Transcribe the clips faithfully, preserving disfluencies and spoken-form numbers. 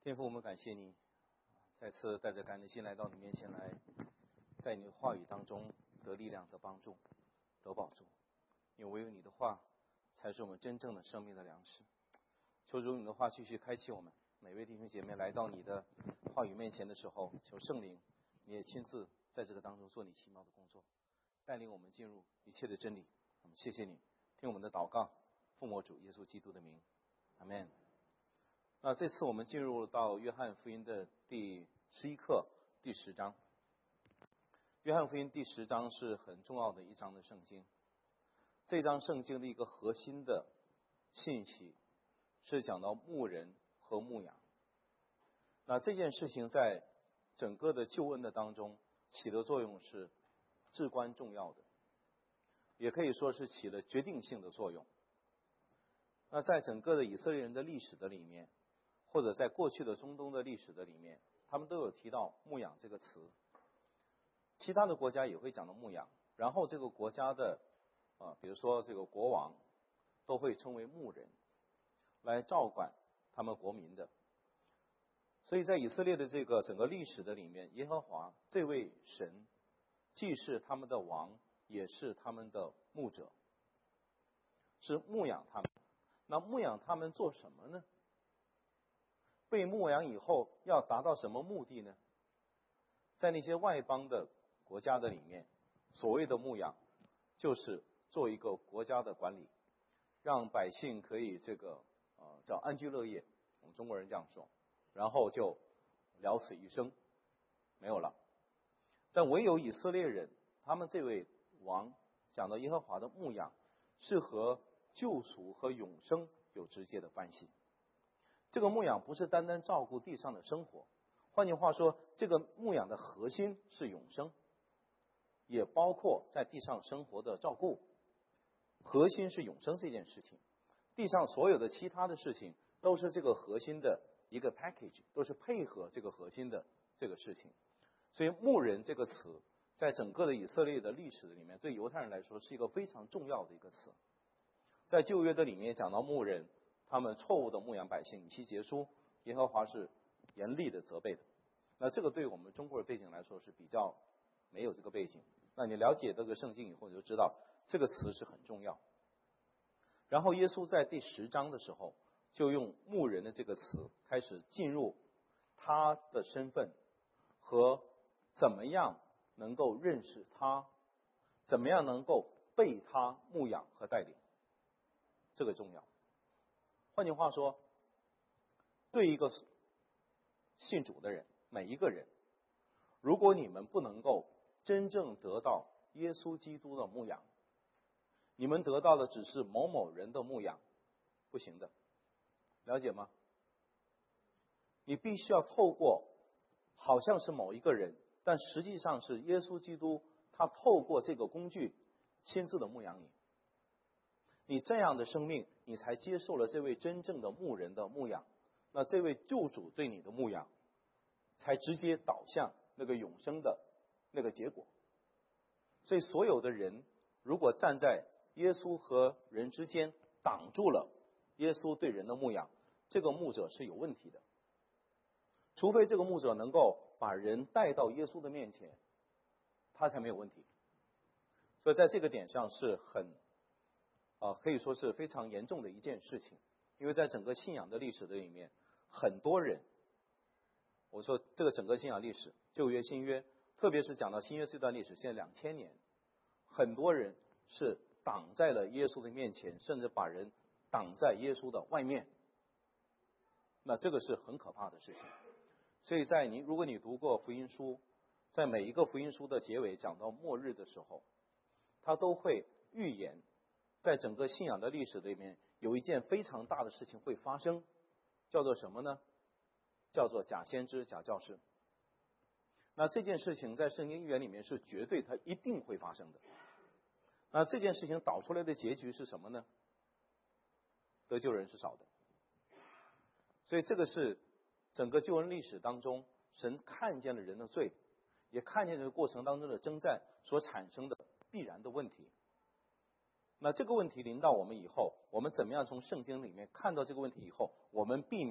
天父，我们感谢你，再次带着感恩的心来到你面前来，在你的话语当中得力量、得帮助、得帮助。因为唯有你的话，才是我们真正的生命的粮食。求主你的话继续开启我们每位弟兄姐妹来到你的话语面前的时候，求圣灵你也亲自在这个当中做你奇妙的工作，带领我们进入一切的真理。我们谢谢你，听我们的祷告，奉我主耶稣基督的名，阿们。那这次我们进入到约翰福音的第十一课第十章。约翰福音第十章是很重要的一章的圣经，这章圣经的一个核心的信息是讲到牧人和牧羊。那这件事情在整个的救恩的当中起的作用是至关重要的，也可以说是起了决定性的作用。那在整个的以色列人的历史的里面，或者在过去的中东的历史的里面，他们都有提到牧养这个词。其他的国家也会讲到牧养，然后这个国家的啊，比如说这个国王都会称为牧人，来照管他们国民的。所以在以色列的这个整个历史的里面，耶和华这位神既是他们的王，也是他们的牧者，是牧养他们。那牧养他们做什么呢？被牧养以后要达到什么目的呢？在那些外邦的国家的里面，所谓的牧养就是做一个国家的管理，让百姓可以这个呃叫安居乐业，我们中国人这样说，然后就了此一生，没有了。但唯有以色列人，他们这位王讲到耶和华的牧养是和救赎和永生有直接的关系。这个牧养不是单单照顾地上的生活，换句话说，这个牧养的核心是永生，也包括在地上生活的照顾，核心是永生这件事情。地上所有的其他的事情都是这个核心的一个 package， 都是配合这个核心的这个事情。所以牧人这个词在整个的以色列的历史里面，对犹太人来说是一个非常重要的一个词。在旧约的里面讲到牧人他们错误的牧养百姓，以西结书耶和华是严厉的责备的。那这个对我们中国的背景来说是比较没有这个背景，那你了解这个圣经以后，你就知道这个词是很重要。然后耶稣在第十章的时候就用牧人的这个词开始进入他的身份和怎么样能够认识他，怎么样能够被他牧养和带领，这个重要。换句话说，对一个信主的人，每一个人，如果你们不能够真正得到耶稣基督的牧养，你们得到的只是某某人的牧养，不行的，了解吗？你必须要透过好像是某一个人，但实际上是耶稣基督，他透过这个工具亲自的牧养你。你这样的生命，你才接受了这位真正的牧人的牧养，那这位救主对你的牧养才直接导向那个永生的那个结果。所以所有的人如果站在耶稣和人之间挡住了耶稣对人的牧养，这个牧者是有问题的。除非这个牧者能够把人带到耶稣的面前，他才没有问题。所以在这个点上是很啊、呃，可以说是非常严重的一件事情。因为在整个信仰的历史的里面，很多人，我说这个整个信仰历史，旧约新约，特别是讲到新约这段历史，现在两千年，很多人是挡在了耶稣的面前，甚至把人挡在耶稣的外面，那这个是很可怕的事情。所以在你如果你读过福音书，在每一个福音书的结尾讲到末日的时候，他都会预言在整个信仰的历史里面有一件非常大的事情会发生，叫做什么呢？叫做假先知、假教师。那这件事情在圣经预言里面是绝对它一定会发生的。那这件事情导出来的结局是什么呢？得救人是少的。所以这个是整个救恩历史当中，神看见了人的罪，也看见这个过程当中的征战所产生的必然的问题。那这个问题临到我们以后，我们怎么样从圣经里面看到这个问题以后，我们避免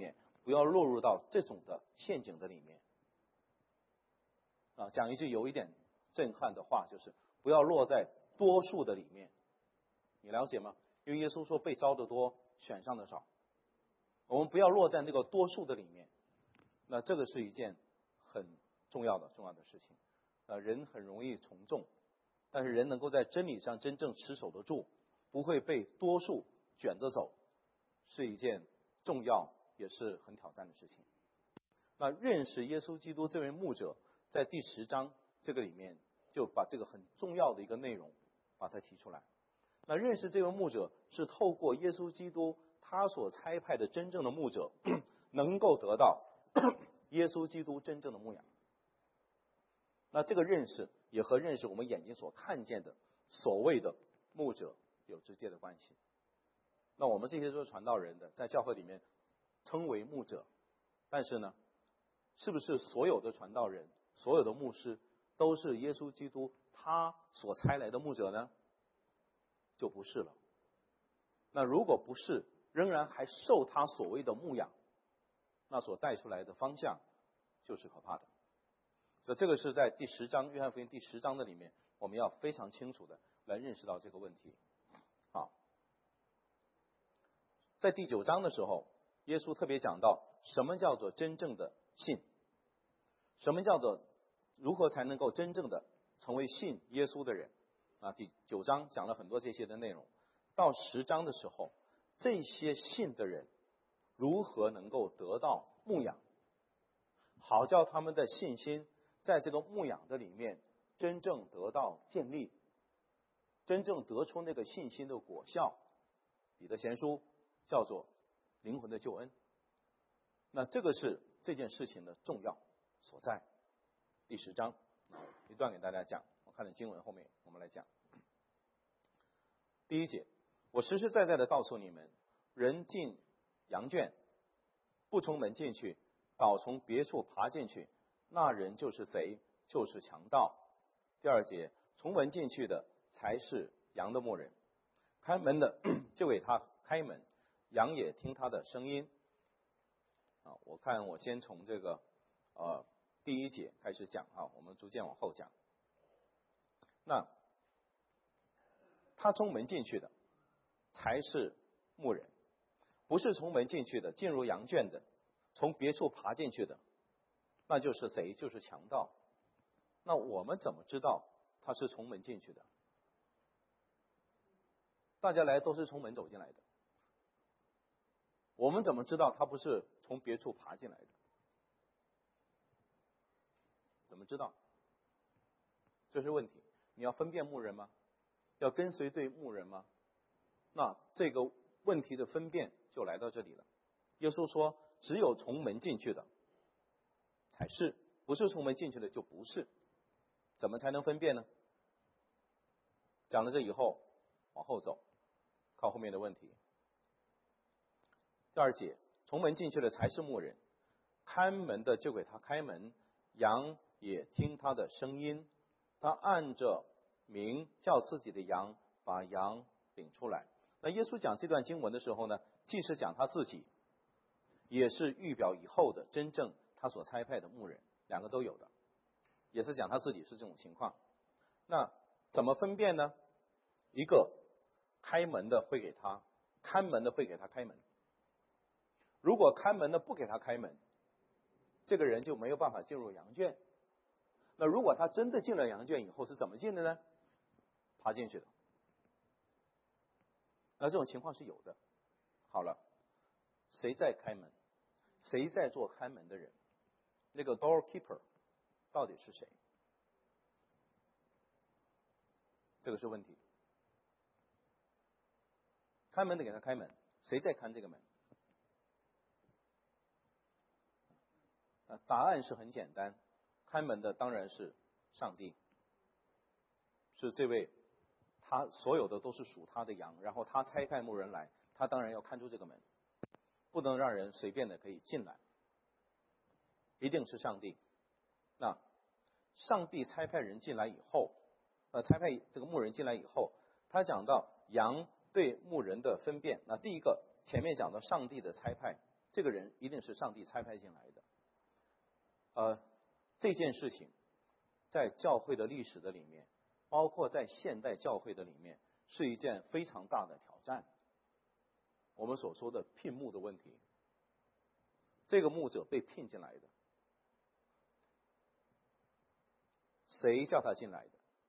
不要落入到这种的陷阱的里面。啊，讲一句有一点震撼的话，就是不要落在多数的里面。你了解吗？因为耶稣说被招的多，选上的少。我们不要落在那个多数的里面。那这个是一件很重要的重要的事情。呃，人很容易从众，但是人能够在真理上真正持守得住，不会被多数卷着走，是一件重要也是很挑战的事情。那认识耶稣基督这位牧者，在第十章这个里面就把这个很重要的一个内容把它提出来。那认识这位牧者是透过耶稣基督他所差派的真正的牧者，能够得到耶稣基督真正的牧养。那这个认识也和认识我们眼睛所看见的所谓的牧者有直接的关系。那我们这些做传道人的，在教会里面称为牧者，但是呢，是不是所有的传道人、所有的牧师都是耶稣基督他所差来的牧者呢？就不是了。那如果不是，仍然还受他所谓的牧养，那所带出来的方向就是可怕的。所以这个是在第十章约翰福音第十章的里面，我们要非常清楚的来认识到这个问题。好，在第九章的时候，耶稣特别讲到什么叫做真正的信，什么叫做如何才能够真正的成为信耶稣的人啊。第九章讲了很多这些的内容。到十章的时候，这些信的人如何能够得到牧养，好叫他们的信心在这个牧养的里面真正得到建立，真正得出那个信心的果效。彼得前书叫做灵魂的救恩。那这个是这件事情的重要所在。第十章一段给大家讲，我看着经文后面我们来讲。第一节，我实实在在的告诉你们，人进羊圈不从门进去，倒从别处爬进去，那人就是贼，就是强盗。第二节，从门进去的才是羊的牧人，开门的就给他开门，羊也听他的声音。啊，我看我先从这个呃第一节开始讲啊，我们逐渐往后讲。那他从门进去的才是牧人，不是从门进去的，进入羊圈的，从别处爬进去的，那就是贼，就是强盗。那我们怎么知道他是从门进去的？大家来都是从门走进来的，我们怎么知道他不是从别处爬进来的？怎么知道？这是问题。你要分辨牧人吗？要跟随对牧人吗？那这个问题的分辨就来到这里了。耶稣说，只有从门进去的才是，不是从门进去的就不是。怎么才能分辨呢？讲了这以后，往后走，靠后面的问题。第二节，从门进去的才是牧人，看门的就给他开门，羊也听他的声音，他按着名叫自己的羊，把羊领出来。那耶稣讲这段经文的时候呢，既是讲他自己，也是预表以后的真正他所差派的牧人，两个都有的，也是讲他自己是这种情况。那怎么分辨呢？一个开门的会给他，看门的会给他开门。如果看门的不给他开门，这个人就没有办法进入羊圈。那如果他真的进了羊圈以后是怎么进的呢？爬进去的。那这种情况是有的。好了，谁在开门？谁在做看门的人？那个 doorkeeper 到底是谁？这个是问题。看门的给他开门，谁在看这个门？答案是很简单，开门的当然是上帝，是这位，他所有的都是属他的羊，然后他差派牧人来，他当然要看住这个门，不能让人随便的可以进来，一定是上帝。那上帝差派人进来以后，呃，差派这个牧人进来以后，他讲到羊对牧人的分辨。那第一个，前面讲到上帝的差派， 这个人一定是上帝差派进来的。呃，这件事情在教会的历史的里面，包括在现代教会的里面，是一件非常大的挑战。我们所说的聘牧的问题，这个牧者被聘进来的，谁叫他进来的？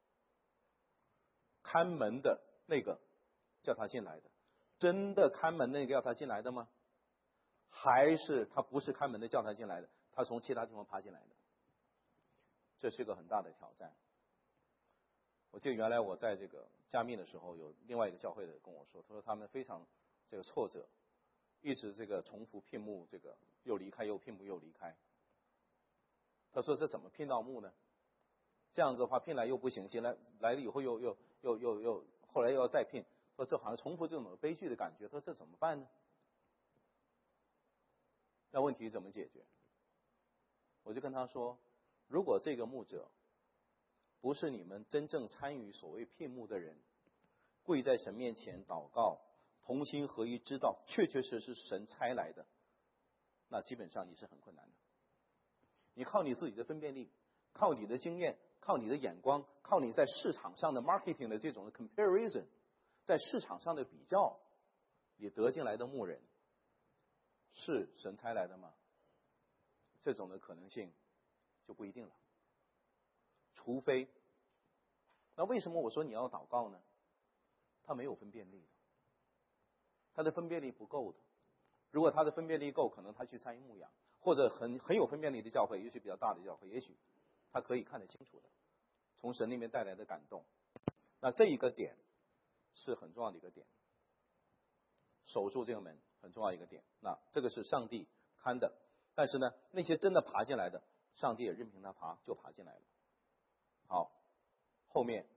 看门的那个叫他进来的，真的看门那个叫他进来的吗？还是他不是看门的叫他进来的，他从其他地方爬进来的？这是个很大的挑战。我记得原来我在这个加密的时候，有另外一个教会的跟我说，他说他们非常这个挫折，一直这个重复聘牧，这个又离开又聘牧又离开。他说这怎么聘到牧呢？这样子的话聘来又不行，行来来了以后又又又又又后来又要再聘，说这好像重复这种悲剧的感觉，他说这怎么办呢？那问题怎么解决？我就跟他说，如果这个牧者不是你们真正参与所谓聘牧的人，跪在神面前祷告，同心合一，知道确确实实是神差来的，那基本上你是很困难的。你靠你自己的分辨力，靠你的经验，靠你的眼光，靠你在市场上的 marketing 的这种 comparison， 在市场上的比较，你得进来的牧人是神差来的吗？这种的可能性就不一定了。除非，那为什么我说你要祷告呢？他没有分辨力的，他的分辨力不够的。如果他的分辨力够，可能他去参与牧养，或者很很有分辨力的教会，也许比较大的教会，也许他可以看得清楚的，从神那边带来的感动。那这一个点是很重要的一个点，守住这个门很重要一个点。那这个是上帝看的，但是呢，那些真的爬进来的，上帝也任凭他爬，就爬进来了。好，后面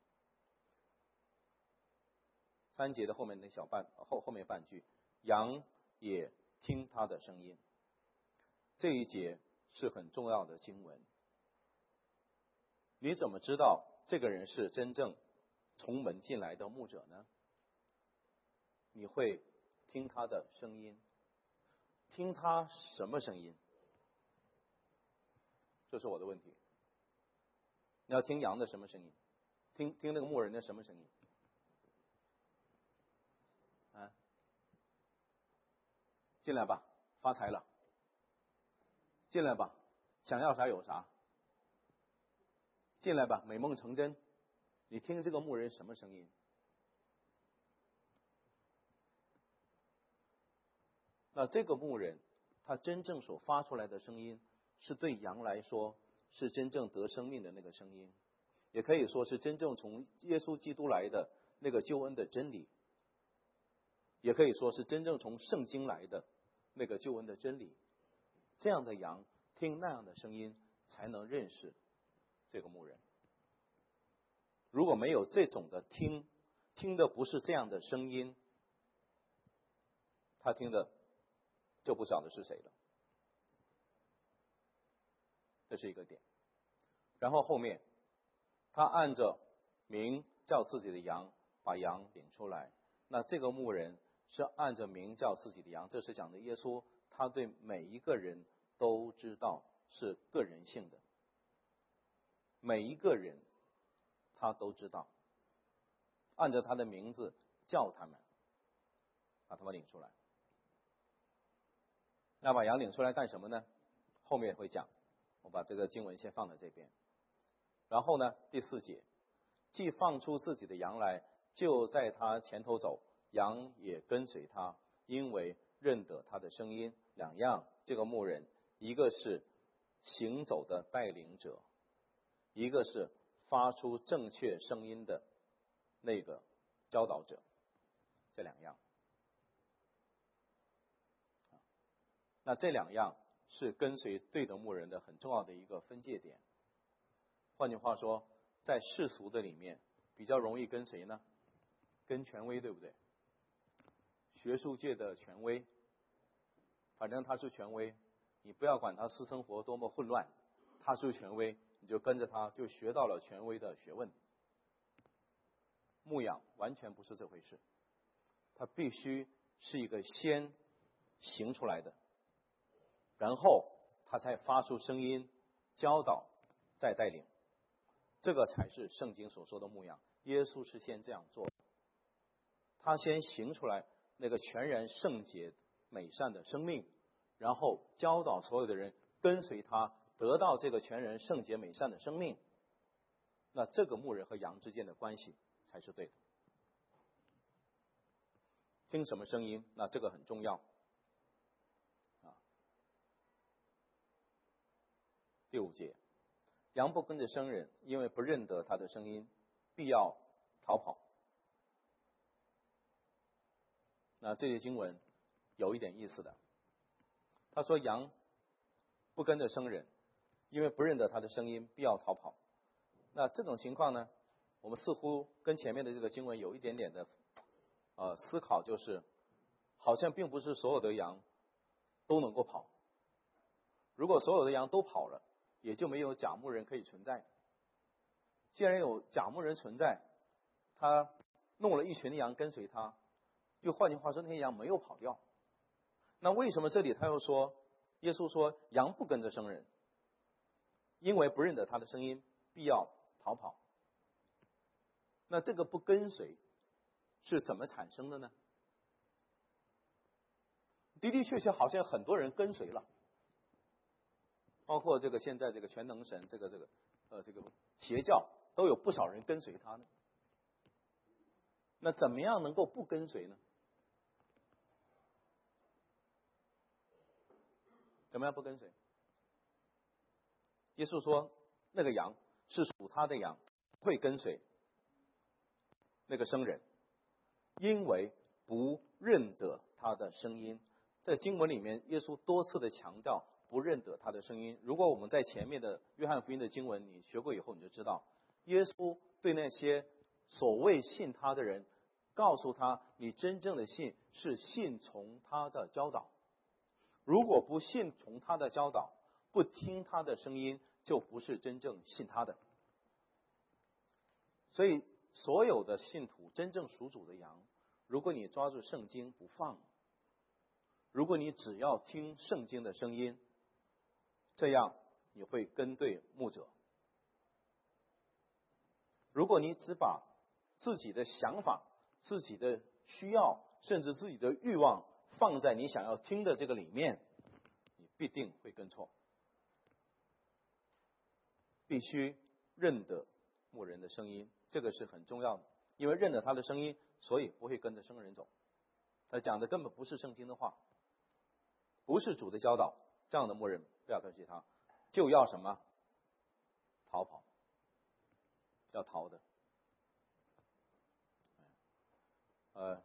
三节的后面那小半后后面半句，羊也听他的声音。这一节是很重要的经文。你怎么知道这个人是真正从门进来的牧者呢？你会听他的声音，听他什么声音？这是我的问题。你要听羊的什么声音？听听那个牧人的什么声音？啊，进来吧，发财了。进来吧，想要啥有啥。进来吧，美梦成真。你听这个牧人什么声音？那这个牧人，他真正所发出来的声音，是对羊来说是真正得生命的那个声音，也可以说是真正从耶稣基督来的那个救恩的真理，也可以说是真正从圣经来的那个救恩的真理。这样的羊听那样的声音，才能认识这个牧人。如果没有这种的听，听的不是这样的声音，他听的就不晓得是谁了。这是一个点。然后后面他按着名叫自己的羊，把羊领出来。那这个牧人是按着名叫自己的羊，这是讲的耶稣，他对每一个人都知道，是个人性的，每一个人他都知道，按照他的名字叫他们，把他们领出来。那把羊领出来干什么呢？后面会讲，我把这个经文先放在这边。然后呢，第四节，既放出自己的羊来，就在他前头走，羊也跟随他，因为认得他的声音。两样，这个牧人，一个是行走的带领者，一个是发出正确声音的那个教导者，这两样。那这两样是跟随对的牧人的很重要的一个分界点。换句话说，在世俗的里面比较容易跟谁呢？跟权威，对不对？学术界的权威，反正他是权威，你不要管他私生活多么混乱，他是权威，你就跟着他，就学到了权威的学问。牧养完全不是这回事，他必须是一个先行出来的，然后他才发出声音，教导，再带领。这个才是圣经所说的牧羊。耶稣是先这样做的，他先行出来那个全然圣洁美善的生命，然后教导所有的人跟随他，得到这个全然圣洁美善的生命。那这个牧人和羊之间的关系才是对的。听什么声音？那这个很重要啊。第五节，羊不跟着生人，因为不认得他的声音，必要逃跑。那这些经文有一点意思的，他说羊不跟着生人，因为不认得他的声音，必要逃跑。那这种情况呢，我们似乎跟前面的这个经文有一点点的呃思考，就是好像并不是所有的羊都能够跑。如果所有的羊都跑了，也就没有假牧人可以存在。既然有假牧人存在，他弄了一群羊跟随他，就换句话说，那些羊没有跑掉。那为什么这里他又说，耶稣说羊不跟着生人，因为不认得他的声音，必要逃跑。那这个不跟随是怎么产生的呢？的的确确好像很多人跟随了，包括这个现在这个全能神，这个这个呃这个邪教都有不少人跟随他呢。那怎么样能够不跟随呢？怎么样不跟随？耶稣说那个羊是属他的羊，会跟随那个生人，因为不认得他的声音。在经文里面，耶稣多次的强调不认得他的声音。如果我们在前面的约翰福音的经文你学过以后，你就知道，耶稣对那些所谓信他的人，告诉他，你真正的信是信从他的教导。如果不信从他的教导，不听他的声音，就不是真正信他的。所以所有的信徒，真正属主的羊，如果你抓住圣经不放，如果你只要听圣经的声音，这样你会跟对牧者。如果你只把自己的想法、自己的需要，甚至自己的欲望放在你想要听的这个里面，你必定会跟错。必须认得牧人的声音，这个是很重要的。因为认得他的声音，所以不会跟着生人走。他讲的根本不是圣经的话，不是主的教导，这样的牧人不要跟随他，就要什么？逃跑，要逃的。呃，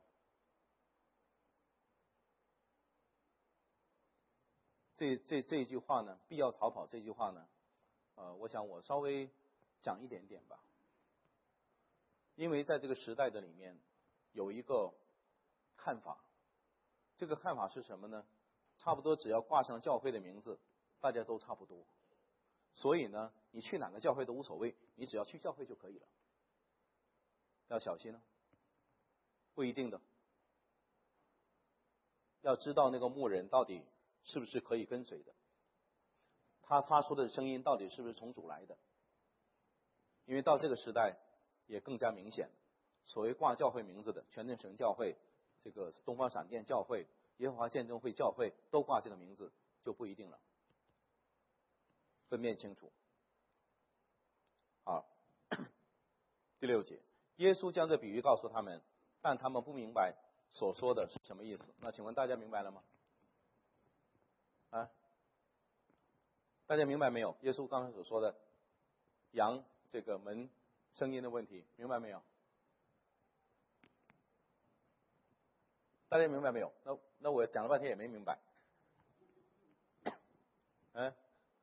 这这这一句话呢，必要逃跑这句话呢，呃，我想我稍微讲一点点吧。因为在这个时代的里面，有一个看法，这个看法是什么呢？差不多只要挂上教会的名字，大家都差不多。所以呢，你去哪个教会都无所谓，你只要去教会就可以了。要小心哦，不一定的。要知道那个牧人到底是不是可以跟随的，他发出的声音到底是不是从主来的。因为到这个时代也更加明显，所谓挂教会名字的，全能神教会、这个东方闪电教会、耶和华见证会教会都挂这个名字，就不一定了。分辨清楚。好，第六节，耶稣将这比喻告诉他们，但他们不明白所说的是什么意思。那请问大家明白了吗？啊，大家明白没有？耶稣刚才所说的羊这个门声音的问题，明白没有？大家明白没有？那那我讲了半天也没明白。嗯，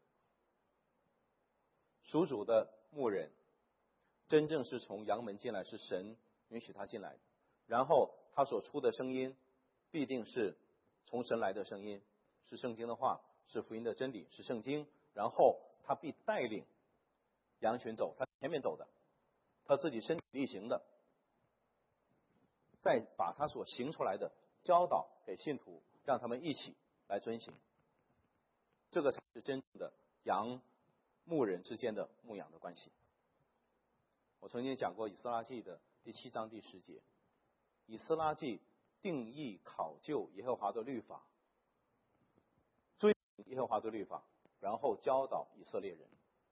属主的牧人真正是从羊门进来，是神允许他进来的，然后他所出的声音必定是从神来的声音，是圣经的话，是福音的真理，是圣经，然后他必带领羊群走，他前面走的，他自己身体力行的，再把他所行出来的教导给信徒，让他们一起来遵行。这个才是真正的羊牧人之间的牧养的关系。我曾经讲过以斯拉记的第七章第十节，以斯拉记定义考究耶和华的律法，追寻耶和华的律法，然后教导以色列人。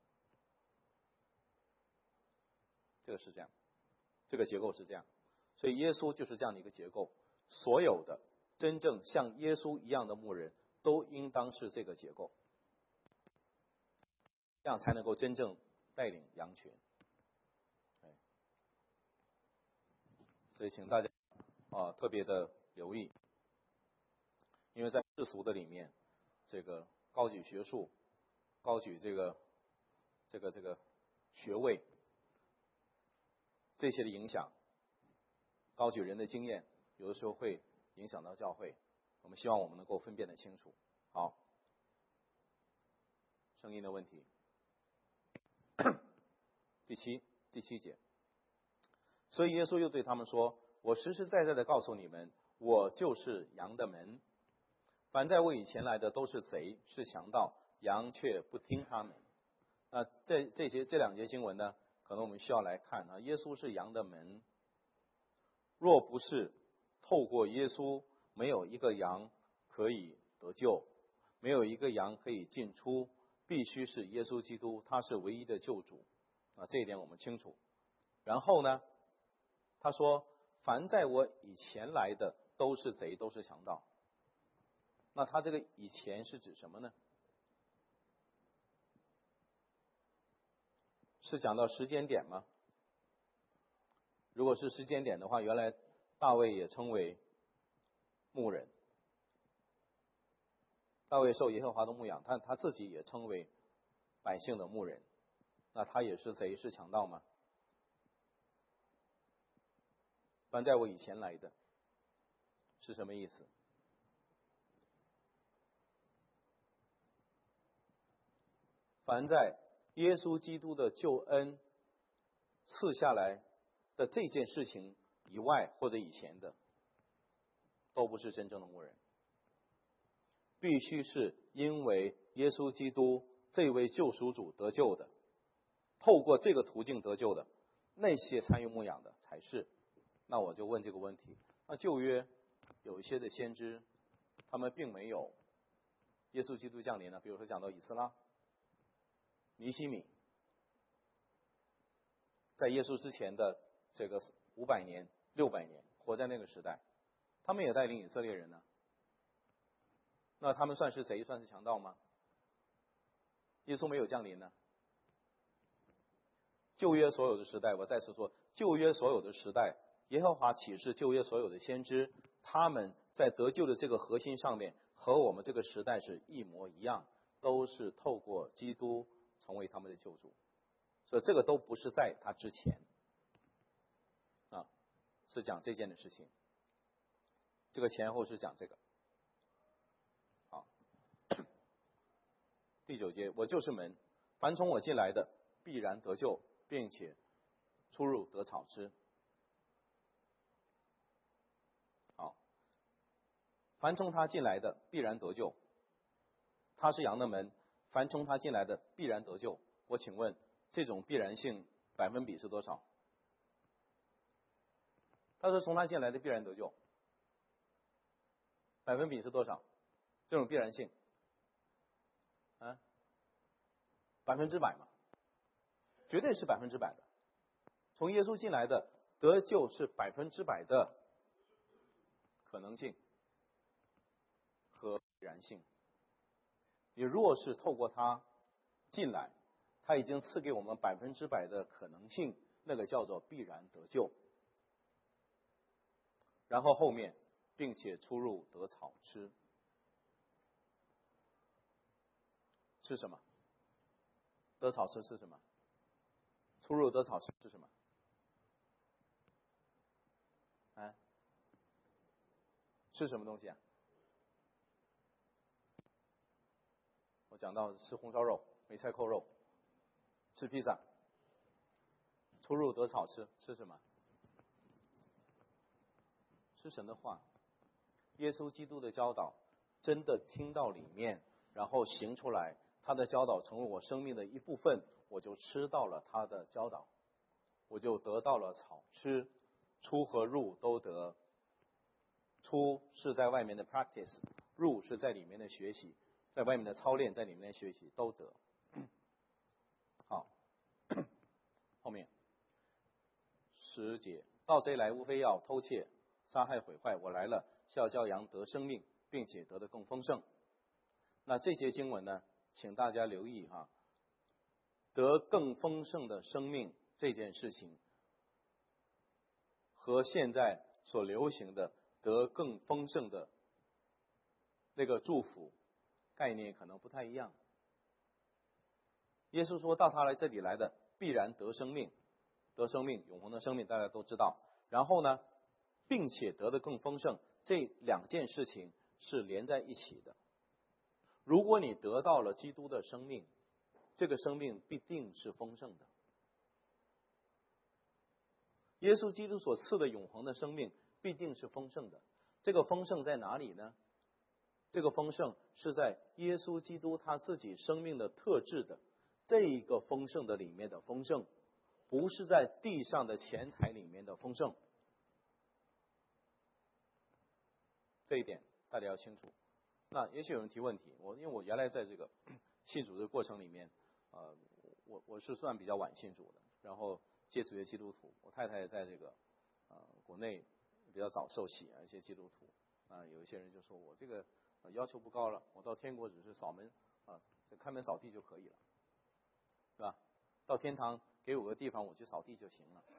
这个是这样，这个结构是这样，所以耶稣就是这样的一个结构。所有的真正像耶稣一样的牧人，都应当是这个结构，这样才能够真正带领羊群。所以请大家啊特别的留意，因为在世俗的里面，这个高举学术，高举这个这个这个学位，这些的影响，高举人的经验，有的时候会影响到教会。我们希望我们能够分辨得清楚。好，声音的问题。第七第七节。所以耶稣又对他们说：我实实在在的告诉你们，我就是羊的门。凡在我以前来的都是贼，是强盗，羊却不听他们。那这这些这两节经文呢，可能我们需要来看啊。耶稣是羊的门，若不是透过耶稣，没有一个羊可以得救，没有一个羊可以进出，必须是耶稣基督，他是唯一的救主啊，这一点我们清楚。然后呢，他说：凡在我以前来的都是贼，都是强盗。那他这个以前是指什么呢？是讲到时间点吗？如果是时间点的话，原来大卫也称为牧人，大卫受耶和华的牧养，他他自己也称为百姓的牧人，那他也是贼，是强盗吗？凡在我以前来的是什么意思？凡在耶稣基督的救恩赐下来的这件事情以外或者以前的，都不是真正的牧人。必须是因为耶稣基督这位救赎主得救的，透过这个途径得救的，那些参与牧养的才是。那我就问这个问题，那旧约有一些的先知，他们并没有耶稣基督降临呢？比如说讲到以斯拉、尼希米，在耶稣之前的这个五百年、六百年，活在那个时代，他们也带领以色列人呢。那他们算是贼，算是强盗吗？耶稣没有降临呢。旧约所有的时代，我再次说，旧约所有的时代，耶和华启示旧约所有的先知，他们在得救的这个核心上面，和我们这个时代是一模一样，都是透过基督成为他们的救主。所以这个都不是在他之前啊，是讲这件的事情。这个前后是讲这个。好，第九节，我就是门，凡从我进来的必然得救，并且出入得草吃。好，凡从他进来的必然得救，他是羊的门，凡从他进来的必然得救。我请问，这种必然性百分比是多少？他说从他进来的必然得救，百分比是多少？这种必然性啊，百分之百嘛，绝对是百分之百的。从耶稣进来的得救是百分之百的可能性和必然性。你若是透过他进来，他已经赐给我们百分之百的可能性，那个叫做必然得救。然后后面，并且出入得草吃。吃什么？得草吃是什么？出入得草吃是什么？啊？吃什么东西啊？我讲到吃红烧肉、梅菜扣肉，吃披萨，出入得草吃，吃什么？吃神的话。 耶稣基督的教导真的听到里面，然后行出来，他的教导成为我生命的一部分，我就吃到了他的教导，我就得到了草吃，出和入都得。出是在外面的 practice， 入是在里面的学习，在外面的操练，在里面的学习都得。好，后面十节，盗贼来无非要偷窃、杀害、毁坏，我来了是要叫羊得生命，并且得的更丰盛。那这些经文呢，请大家留意哈，得更丰盛的生命这件事情，和现在所流行的得更丰盛的那个祝福概念可能不太一样。耶稣说到他来这里来的必然得生命，得生命，永恒的生命大家都知道。然后呢，并且得的更丰盛，这两件事情是连在一起的。如果你得到了基督的生命，这个生命必定是丰盛的。耶稣基督所赐的永恒的生命必定是丰盛的。这个丰盛在哪里呢？这个丰盛是在耶稣基督他自己生命的特质的这一个丰盛的里面的丰盛，不是在地上的钱财里面的丰盛。这一点大家要清楚。那也许有人提问题，我因为我原来在这个信主的过程里面，呃，我我是算比较晚信主的，然后接触一些基督徒。我太太在这个呃国内比较早受洗啊，一些基督徒啊、呃，有一些人就说我这个、呃、要求不高了，我到天国只是扫门啊，这、呃、开门扫地就可以了，是吧？到天堂给我个地方，我去扫地就行了。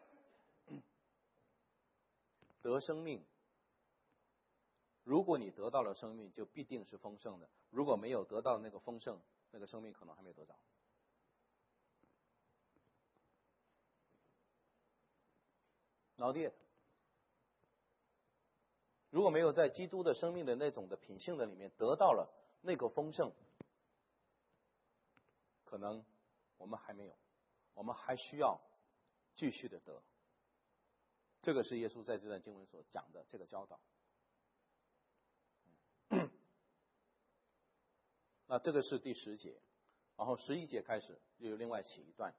得生命。如果你得到了生命，就必定是丰盛的；如果没有得到那个丰盛，那个生命可能还没得着。Not yet。如果没有在基督的生命的那种的品性的里面得到了那个丰盛，可能我们还没有，我们还需要继续的得。这个是耶稣在这段经文所讲的这个教导。那这个是第十节，然后十一节开始又有另外起一段。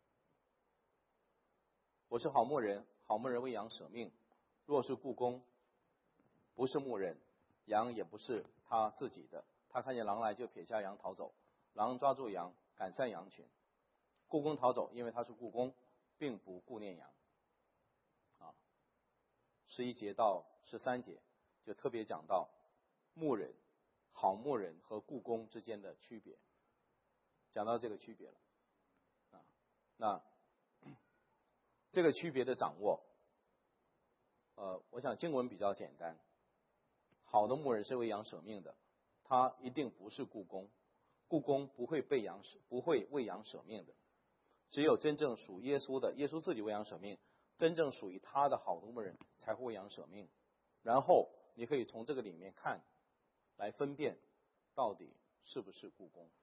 我是好牧人，好牧人为羊舍命，若是雇工，不是牧人，羊也不是他自己的。他看见狼来，就撇下羊逃走，狼抓住羊，赶散羊群。雇工逃走，因为他是雇工，并不顾念羊。啊，十一节到十三节就特别讲到牧人、好牧人和雇工之间的区别，讲到这个区别了。啊，那这个区别的掌握，呃，我想经文比较简单。好的牧人是为羊舍命的，他一定不是雇工，雇工不会被羊舍，不会为羊舍命的。只有真正属耶稣的，耶稣自己为羊舍命，真正属于他的好的牧人才会为羊舍命。然后你可以从这个里面看，来分辨到底是不是雇工。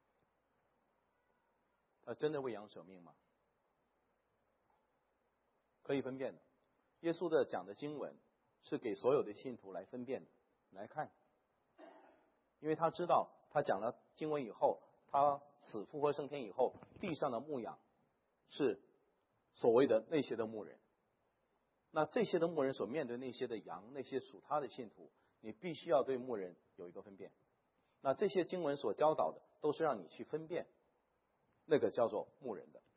他真的为羊舍命吗？可以分辨的。耶稣的讲的经文是给所有的信徒来分辨的，来看。因为他知道他讲了经文以后，他死复活升天以后，地上的牧养是所谓的那些的牧人。那这些的牧人所面对那些的羊，那些属他的信徒，你必须要对牧人有一个分辨。那这些经文所教导的都是让你去分辨那个叫做牧人的。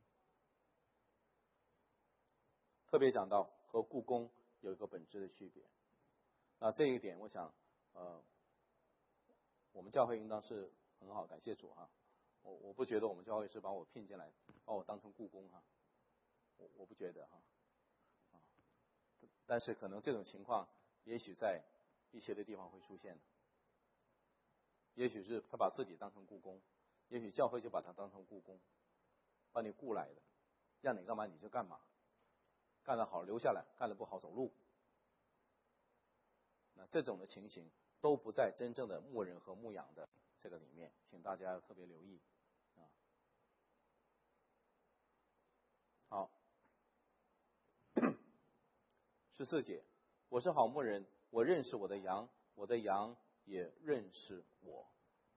特别讲到和雇工有一个本质的区别。那这一点我想呃我们教会应当是很好，感谢主哈。我我不觉得我们教会是把我聘进来，把我当成雇工哈，我我不觉得哈。啊，但是可能这种情况也许在一些的地方会出现的。也许是他把自己当成雇工，也许教会就把他当成雇工，把你雇来的，让你干嘛你就干嘛，干得好留下来，干得不好走路。那这种的情形都不在真正的牧人和牧养的这个里面，请大家要特别留意啊。好，十四节，我是好牧人，我认识我的羊， 我的羊也认识我。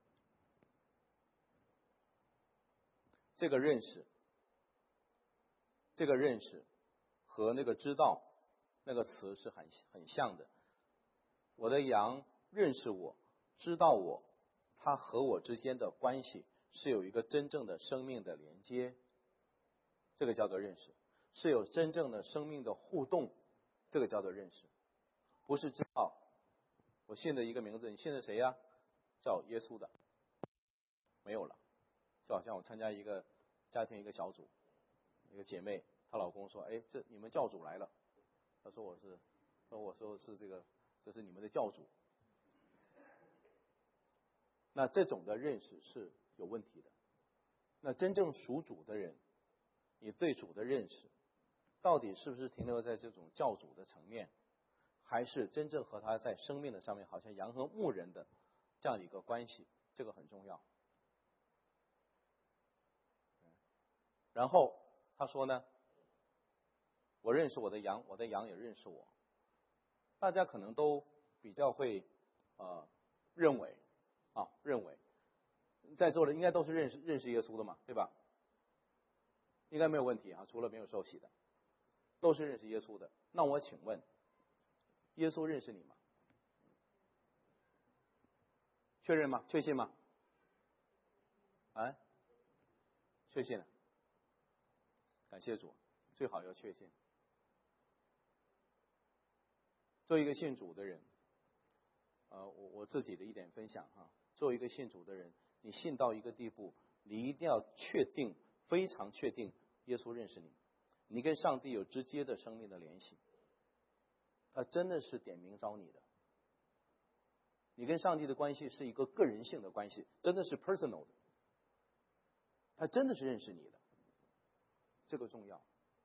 这个认识，这个认识和那个知道那个词是很很像的。我的羊认识我，知道我，它和我之间的关系是有一个真正的生命的连接，这个叫做认识，是有真正的生命的互动，这个叫做认识。不是知道我信的一个名字，你信的谁呀？叫耶稣的，没有了。就好像我参加一个家庭一个小组，一个姐妹，她老公说：“哎，这你们教主来了。”她说：“我是，说我说是这个，这是你们的教主。”那这种的认识是有问题的。那真正属主的人，你对主的认识，到底是不是停留在这种教主的层面，还是真正和他在生命的上面，好像羊和牧人的这样一个关系？这个很重要。然后他说呢，我认识我的羊，我的羊也认识我。大家可能都比较会呃认为啊认为在座的应该都是认识认识耶稣的嘛，对吧？应该没有问题啊，除了没有受洗的，都是认识耶稣的。那我请问，耶稣认识你吗？确认吗？确信吗？啊，确信了。感谢主，最好要确信。作为一个信主的人，呃，我我自己的一点分享哈，作为一个信主的人，你信到一个地步，你一定要确定，非常确定耶稣认识你，你跟上帝有直接的生命的联系，他真的是点名招你的，你跟上帝的关系是一个个人性的关系，真的是 personal 的，他真的是认识你的，这个重要。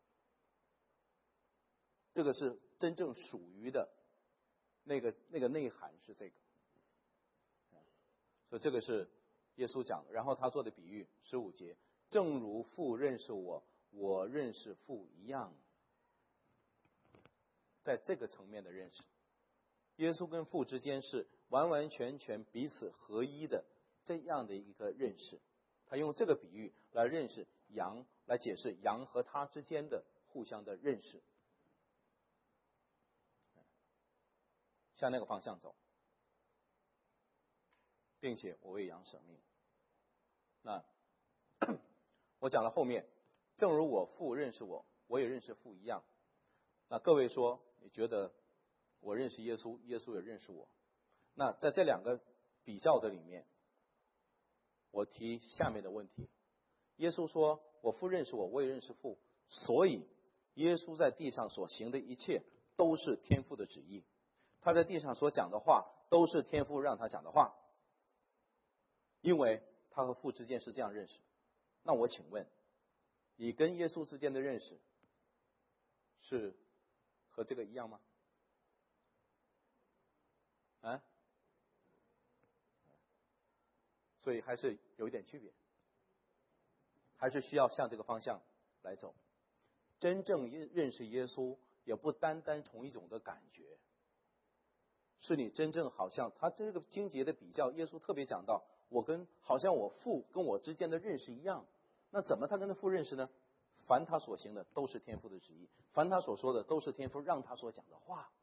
这个是真正属于的那个那个内涵是这个，所以这个是耶稣讲的。然后他做的比喻十五节，正如父认识我，我认识父一样，在这个层面的认识，耶稣跟父之间是完完全全彼此合一的这样的一个认识。他用这个比喻来认识羊，来解释羊和他之间的互相的认识。向那个方向走，并且我为羊舍命。那我讲了后面，正如我父认识我，我也认识父一样。那各位说，你觉得我认识耶稣，耶稣也认识我？那在这两个比较的里面，我提下面的问题：耶稣说，我父认识我，我也认识父，所以耶稣在地上所行的一切都是天父的旨意。他在地上所讲的话都是天父让他讲的话，因为他和父之间是这样认识。那我请问，你跟耶稣之间的认识是和这个一样吗？啊？所以还是有一点区别，还是需要向这个方向来走。真正认识耶稣，也不单单从一种的感觉，是你真正好像他这个经节的比较，耶稣特别讲到，我跟好像我父跟我之间的认识一样。那怎么他跟他父认识呢？凡他所行的都是天父的旨意，凡他所说的都是天父让他所讲的话。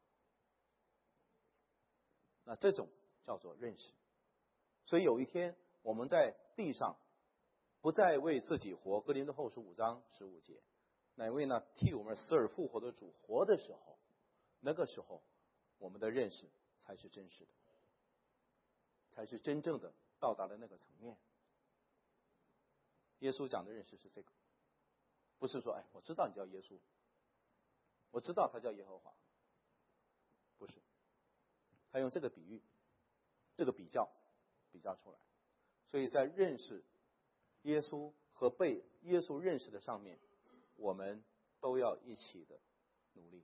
那这种叫做认识。所以有一天我们在地上不再为自己活，哥林多后书五章十五节，乃为呢替我们死而复活的主活的时候，那个时候我们的认识才是真实的，才是真正的到达了那个层面。耶稣讲的认识是这个，不是说哎，我知道你叫耶稣，我知道他叫耶和华，不是，他用这个比喻，这个比较比较出来。所以在认识耶稣和被耶稣认识的上面，我们都要一起的努力，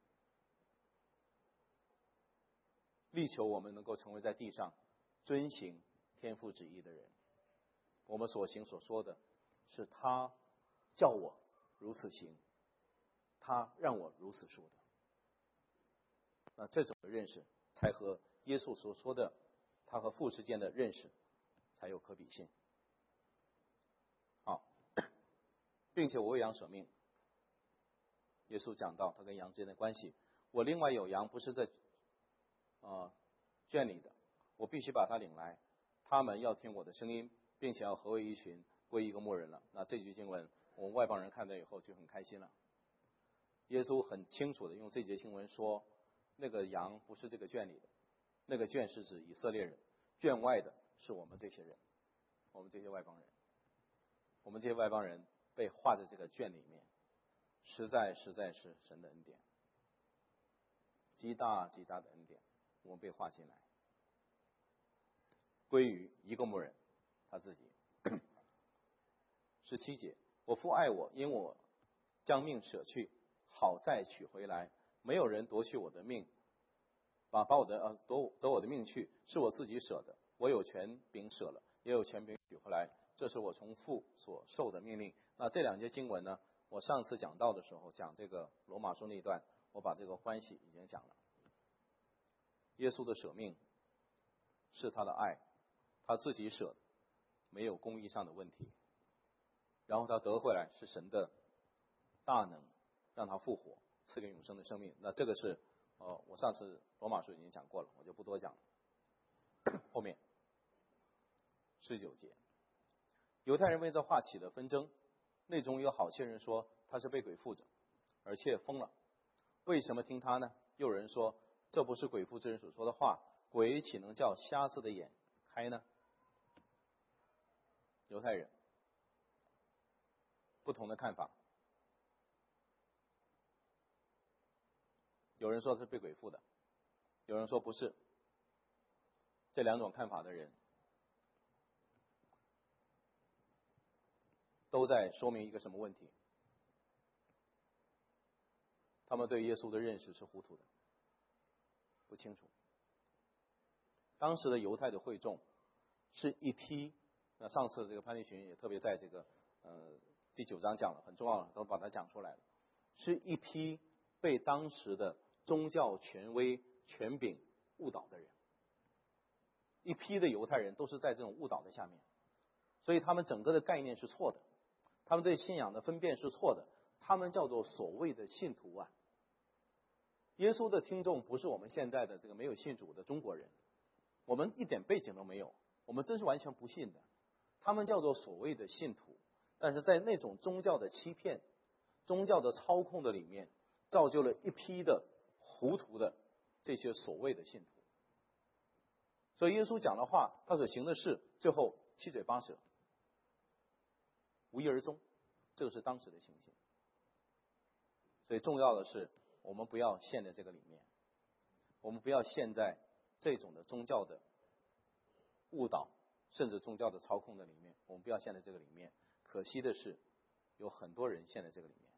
力求我们能够成为在地上遵行天父旨意的人。我们所行所说的是他叫我如此行，他让我如此说的。那这种的认识才和耶稣所说的他和父之间的认识才有可比性。好，并且我为羊舍命。耶稣讲到他跟羊之间的关系，我另外有羊不是在呃圈里的，我必须把他领来，他们要听我的声音，并且要合为一群，归一个牧人了。那这句经文我们外邦人看到以后就很开心了。耶稣很清楚的用这节经文说，那个羊不是这个圈里的，那个圈是指以色列人，圈外的是我们这些人，我们这些外邦人，我们这些外邦人被划在这个圈里面，实在实在是神的恩典，极大极大的恩典，我们被划进来，归于一个牧人他自己。十七节，我父爱我，因我将命舍去，好再取回来。没有人夺去我的命，把把我的呃夺夺我的命去，是我自己舍的。我有权柄舍了，也有权柄取回来，这是我从父所受的命令。那这两节经文呢，我上次讲到的时候讲这个罗马书那一段，我把这个关系已经讲了。耶稣的舍命是他的爱，他自己舍的，没有公义上的问题。然后他得回来是神的大能，让他复活，赐给永生的生命。那这个是呃，我上次罗马书已经讲过了，我就不多讲了。后面十九节，犹太人为这话起了纷争，内中有好些人说他是被鬼附着，而且疯了。为什么听他呢？又有人说，这不是鬼附之人所说的话，鬼岂能叫瞎子的眼开呢？犹太人不同的看法，有人说是被鬼附的，有人说不是。这两种看法的人都在说明一个什么问题？他们对耶稣的认识是糊涂的，不清楚。当时的犹太的会众是一批，那上次这个潘立群也特别在这个呃第九章讲了，很重要了，都把它讲出来了，是一批被当时的宗教权威权柄误导的人，一批的犹太人都是在这种误导的下面，所以他们整个的概念是错的，他们对信仰的分辨是错的，他们叫做所谓的信徒啊。耶稣的听众不是我们现在的这个没有信主的中国人，我们一点背景都没有，我们真是完全不信的。他们叫做所谓的信徒，但是在那种宗教的欺骗、宗教的操控的里面，造就了一批的糊涂的这些所谓的信徒。所以耶稣讲的话，他所行的事，最后七嘴八舌，无疾而终，这个是当时的情形。所以重要的是，我们不要陷在这个里面，我们不要陷在这种的宗教的误导，甚至宗教的操控的里面，我们不要陷在这个里面。可惜的是，有很多人陷在这个里面，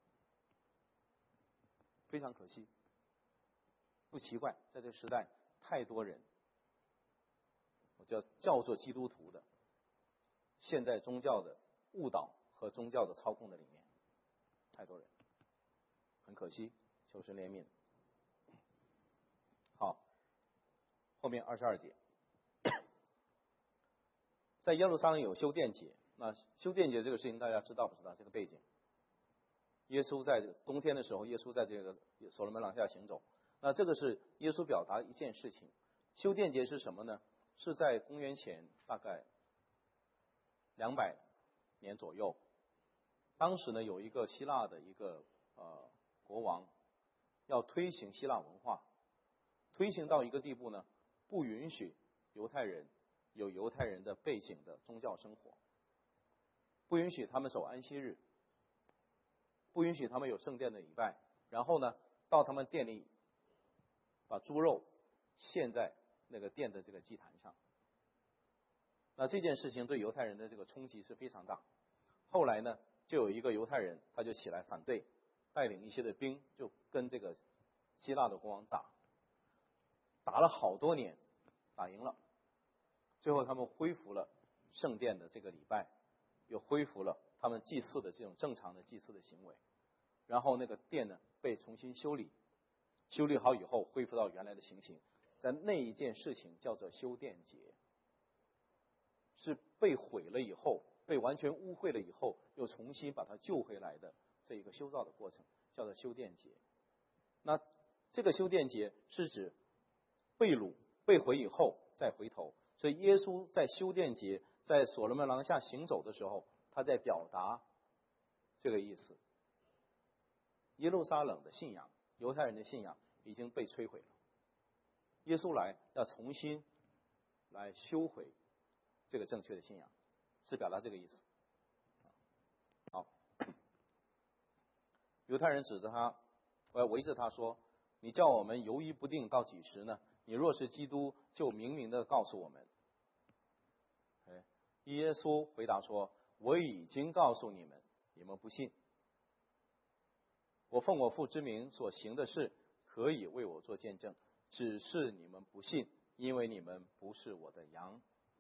非常可惜。不奇怪，在这个时代，太多人，我叫叫做基督徒的，陷在宗教的误导和宗教的操控的里面，太多人，很可惜，求神怜悯。好，后面二十二节，在耶路撒冷有修殿节。那修殿节这个事情大家知道不知道这个背景？耶稣在冬天的时候，耶稣在这个所罗门廊下行走。那这个是耶稣表达一件事情。修殿节是什么呢？是在公元前大概两百年左右。当时呢，有一个希腊的一个呃国王要推行希腊文化，推行到一个地步呢，不允许犹太人有犹太人的背景的宗教生活，不允许他们守安息日，不允许他们有圣殿的礼拜，然后呢，到他们店里把猪肉献在那个殿的这个祭坛上。那这件事情对犹太人的这个冲击是非常大。后来呢，就有一个犹太人他就起来反对，带领一些的兵就跟这个希腊的国王打，打了好多年，打赢了，最后他们恢复了圣殿的这个礼拜，又恢复了他们祭祀的这种正常的祭祀的行为，然后那个殿呢被重新修理，修理好以后恢复到原来的情形， 但那一件事情叫做修殿节，是被毁了以后，被完全污秽了以后，又重新把它救回来的这一个修造的过程，叫做修殿节。那这个修殿节是指被掳被毁以后再回头，所以耶稣在修殿节在所罗门廊下行走的时候，他在表达这个意思。耶路撒冷的信仰，犹太人的信仰已经被摧毁了，耶稣来要重新来修回这个正确的信仰，是表达这个意思。好，犹太人指着他，围着他说：“你叫我们犹豫不定到几时呢？你若是基督，就明明的告诉我们。”哎，耶稣回答说：“我已经告诉你们，你们不信。我奉我父之名所行的事，可以为我做见证，只是你们不信，因为你们不是我的羊。”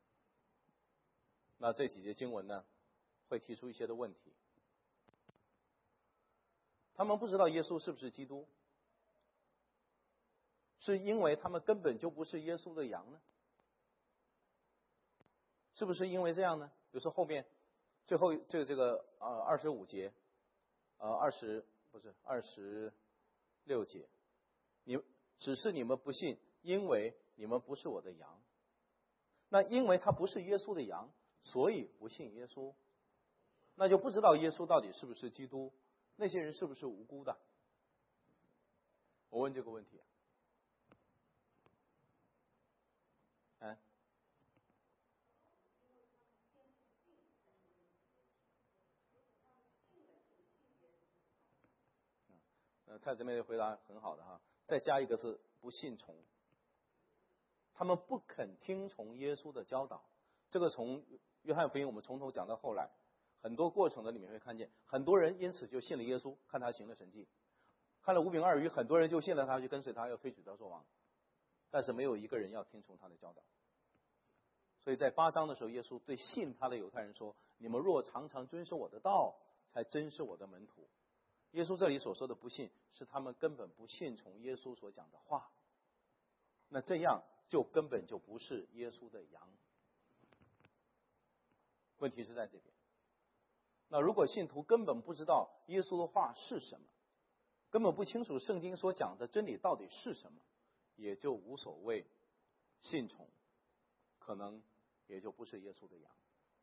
那这几节经文呢，会提出一些的问题。他们不知道耶稣是不是基督，是因为他们根本就不是耶稣的羊呢？是不是因为这样呢？比如说后面最后这个这个呃二十五节，呃二十不是二十六节，你只是你们不信，因为你们不是我的羊。那因为他不是耶稣的羊，所以不信耶稣，那就不知道耶稣到底是不是基督，那些人是不是无辜的？我问这个问题。哎，呃，蔡姊妹的回答很好的哈，再加一个是不信从，他们不肯听从耶稣的教导。这个从约翰福音我们从头讲到后来，很多过程的里面会看见，很多人因此就信了耶稣，看他行了神迹，看了五饼二鱼，很多人就信了他，就跟随他，要推举他做王，但是没有一个人要听从他的教导。所以在八章的时候，耶稣对信他的犹太人说：“你们若常常遵守我的道，才真是我的门徒。”耶稣这里所说的不信，是他们根本不信从耶稣所讲的话。那这样就根本就不是耶稣的羊。问题是在这边。那如果信徒根本不知道耶稣的话是什么，根本不清楚圣经所讲的真理到底是什么，也就无所谓信从，可能也就不是耶稣的羊。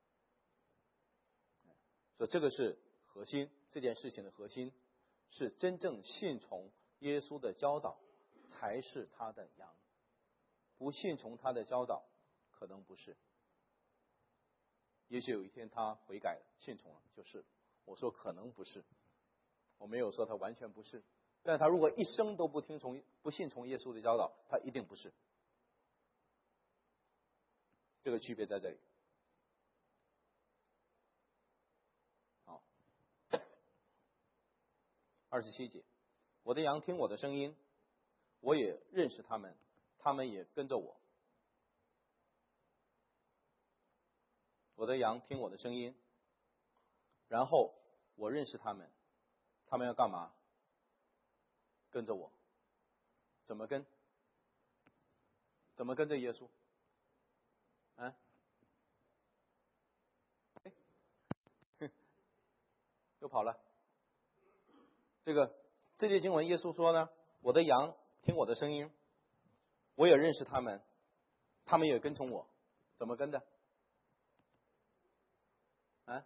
所以这个是核心，这件事情的核心是真正信从耶稣的教导才是他的羊，不信从他的教导可能不是。也许有一天他悔改了，信从了，就是。我说可能不是，我没有说他完全不是，但他如果一生都不听从、不信从耶稣的教导，他一定不是。这个区别在这里。好，二十七节，我的羊听我的声音，我也认识他们，他们也跟着我。我的羊听我的声音，然后我认识他们，他们要干嘛？跟着我。怎么跟？怎么跟着耶稣？啊？哎，又跑了。这个这节经文，耶稣说呢：“我的羊听我的声音，我也认识他们，他们也跟从我。”怎么跟的？啊？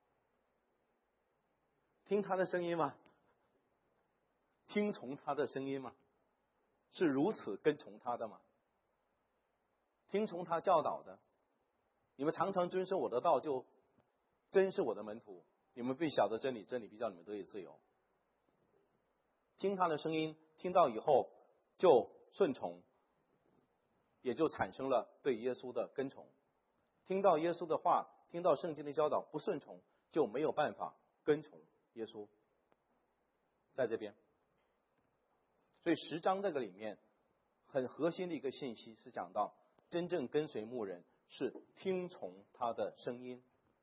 听他的声音吗？听从他的声音吗？是如此跟从他的吗？听从他教导的，你们常常遵守我的道，就真是我的门徒。你们必晓得真理，真理必叫你们得以自由。听他的声音，听到以后就顺从，也就产生了对耶稣的跟从。听到耶稣的话，听到圣经的教导，不顺从，就没有办法跟从耶稣。在这边，所以十章这个里面很核心的一个信息是讲到，真正跟随牧人是听从他的声音，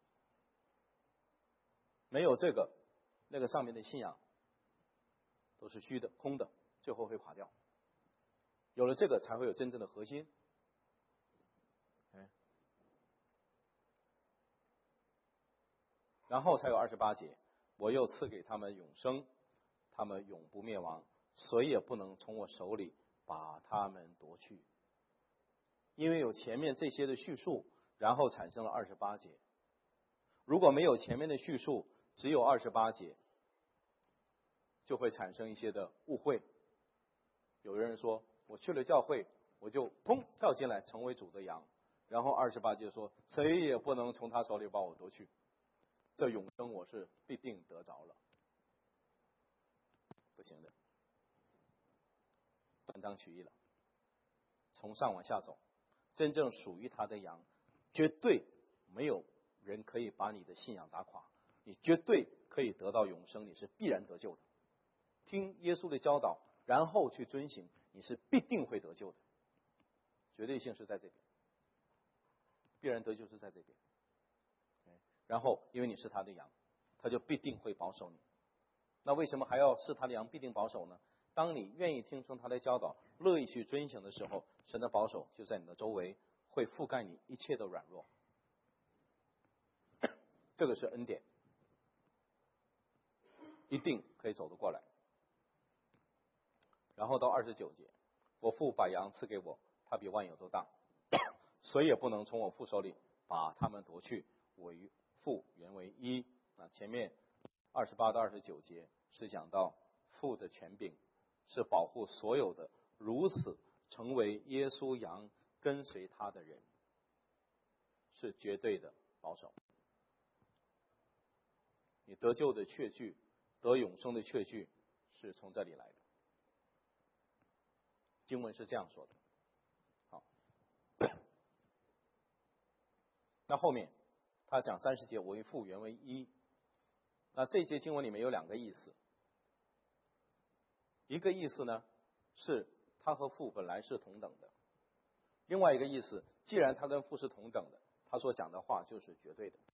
没有这个，那个上面的信仰都是虚的、空的，最后会垮掉。 有了这个，才会有真正的核心。然后才有二十八节，我又赐给他们永生，他们永不灭亡，谁也不能从我手里把他们夺去。因为有前面这些的叙述，然后产生了二十八节。如果没有前面的叙述，只有二十八节，就会产生一些的误会。有人说，我去了教会，我就砰跳进来成为主的羊，然后二十八节说，谁也不能从他手里把我夺去，这永生我是必定得着了。不行的，断章取义了。从上往下走，真正属于他的羊，绝对没有人可以把你的信仰打垮，你绝对可以得到永生，你是必然得救的。听耶稣的教导，然后去遵行，你是必定会得救的。绝对性是在这边，必然得救是在这边。然后因为你是他的羊，他就必定会保守你。那为什么还要是他的羊必定保守呢？当你愿意听从他的教导，乐意去遵行的时候，神的保守就在你的周围，会覆盖你一切的软弱。这个是恩典，一定可以走得过来。然后到二十九节，我父把羊赐给我，他比万有都大，谁也不能从我父手里把他们夺去。我与父原为一。那前面二十八到二十九节是讲到父的权柄是保护所有的如此成为耶稣羊跟随他的人，是绝对的保守。你得救的确据，得永生的确据是从这里来的。经文是这样说的。好，那后面他讲三十节，我与父原为一。那这节经文里面有两个意思，一个意思呢是他和父本来是同等的，另外一个意思，既然他跟父是同等的，他所讲的话就是绝对的，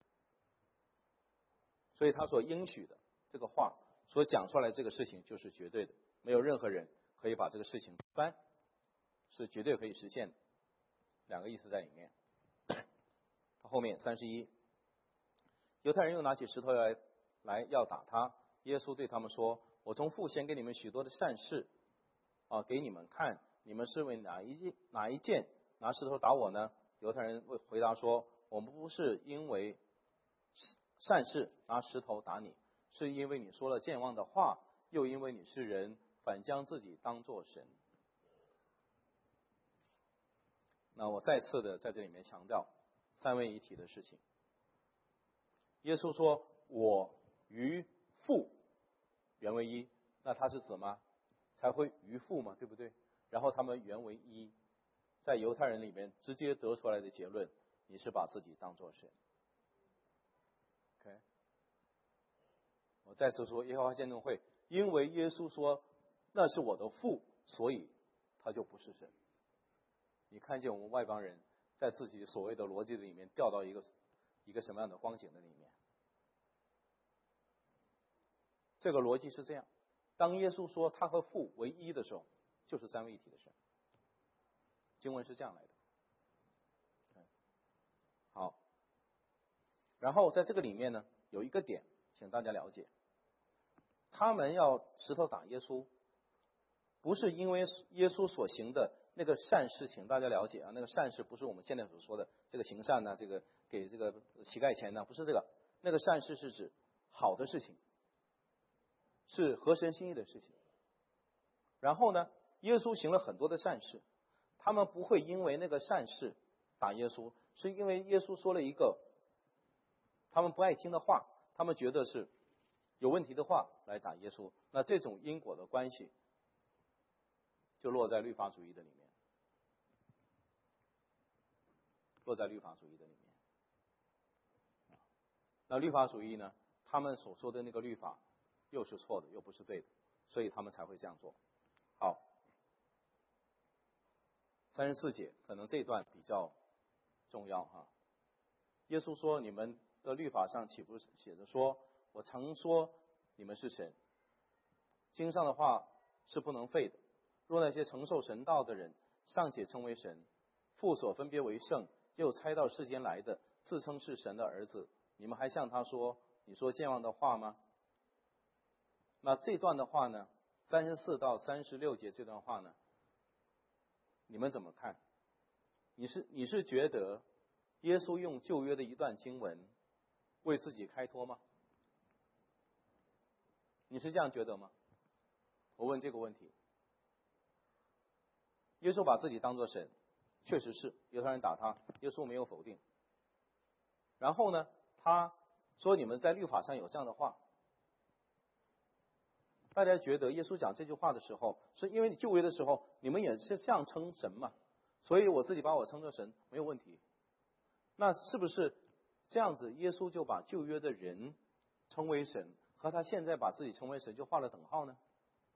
所以他所应许的这个话所讲出来这个事情就是绝对的，没有任何人可以把这个事情翻，是绝对可以实现的。两个意思在里面。后面三十一，犹太人又拿起石头来来要打他，耶稣对他们说，我从父显给你们许多的善事啊，给你们看，你们是为哪一件哪一件拿石头打我呢？犹太人回答说，我们不是因为善事拿石头打你，是因为你说了健忘的话，又因为你是人，反将自己当作神。那我再次的在这里面强调三位一体的事情。耶稣说，我与父原为一，那他是子吗？才会与父嘛，对不对？然后他们原为一，在犹太人里面直接得出来的结论，你是把自己当作神。OK， 我再次说，耶和华见证会，因为耶稣说那是我的父，所以他就不是神。你看见我们外邦人在自己所谓的逻辑里面掉到一个一个什么样的光景的里面？这个逻辑是这样：当耶稣说他和父为一的时候，就是三位一体的神。经文是这样来的。好，然后在这个里面呢，有一个点，请大家了解：他们要石头打耶稣，不是因为耶稣所行的那个善事情，大家了解啊，那个善事不是我们现在所说的这个行善呢，这个给这个乞丐钱呢，不是这个。那个善事是指好的事情，是合神心意的事情。然后呢，耶稣行了很多的善事，他们不会因为那个善事打耶稣，是因为耶稣说了一个他们不爱听的话，他们觉得是有问题的话来打耶稣。那这种因果的关系就落在律法主义的里面，落在律法主义的里面。那律法主义呢，他们所说的那个律法又是错的，又不是对的，所以他们才会这样做。好，三十四节可能这一段比较重要哈。耶稣说，你们的律法上岂不是写着说，我曾说你们是神，经上的话是不能废的。 若那些承受神道的人尚且称为神，父所分别为圣，又差到世间来的，自称是神的儿子，你们还向他说你说健忘的话吗？那这段的话呢，三十四到三十六节这段话呢，你们怎么看？你是你是觉得耶稣用旧约的一段经文为自己开脱吗？你是这样觉得吗？我问这个问题。耶稣把自己当作神，确实是犹太人打他，耶稣没有否定。然后呢，他说你们在律法上有这样的话。大家觉得耶稣讲这句话的时候，是因为你旧约的时候你们也是这样称神嘛，所以我自己把我称作神没有问题。那是不是这样子耶稣就把旧约的人称为神，和他现在把自己称为神就画了等号呢？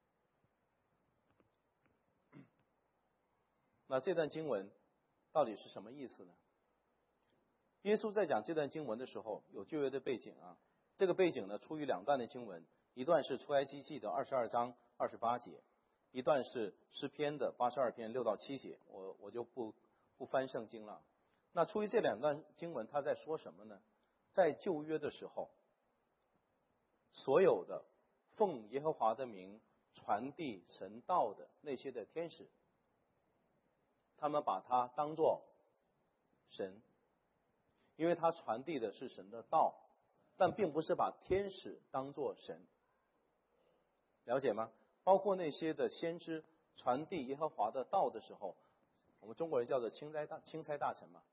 那这段经文到底是什么意思呢？耶稣在讲这段经文的时候有旧约的背景啊，这个背景呢出于两段的经文，一段是出埃及记的二十二章二十八节，一段是诗篇的八十二篇六到七节，我我就不不翻圣经了。那出于这两段经文，他在说什么呢？在旧约的时候，所有的奉耶和华的名传递神道的那些的天使，他们把他当作神，因为他传递的是神的道，但并不是把天使当作神。了解吗？包括那些的先知传递耶和华的道的时候，我们中国人叫做钦差大钦差大臣嘛，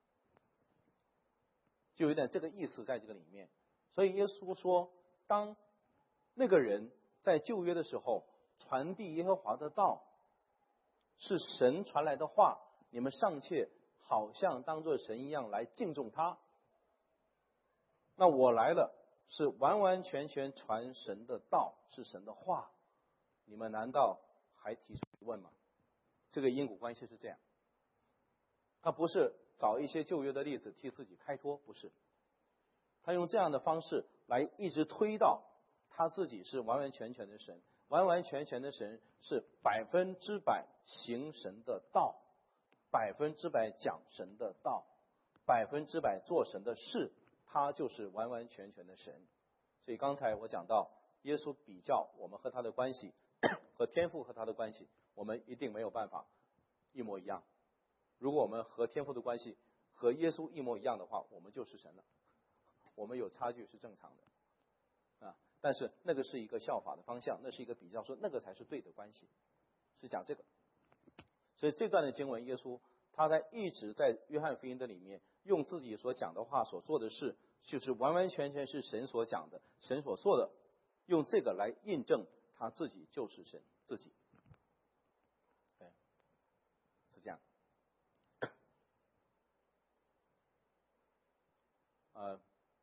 就有点这个意思在这个里面。所以耶稣说，当那个人在旧约的时候传递耶和华的道，是神传来的话，你们尚且好像当作神一样来敬重他，那我来了是完完全全传神的道，是神的话，你们难道还提出疑问吗？这个因果关系是这样，他不是找一些旧约的例子替自己开脱，不是，他用这样的方式来一直推到他自己是完完全全的神，完完全全的神是百分之百行神的道，百分之百讲神的道，百分之百做神的事，他就是完完全全的神。所以刚才我讲到耶稣比较我们和他的关系和天父和他的关系，我们一定没有办法一模一样。如果我们和天父的关系和耶稣一模一样的话，我们就是神了。我们有差距是正常的啊，但是那个是一个效法的方向，那是一个比较，说那个才是对的关系，是讲这个。所以这段的经文，耶稣他在一直在约翰福音的里面用自己所讲的话所做的事，就是完完全全是神所讲的，神所做的，用这个来印证他自己就是神自己。对，是这样。呃，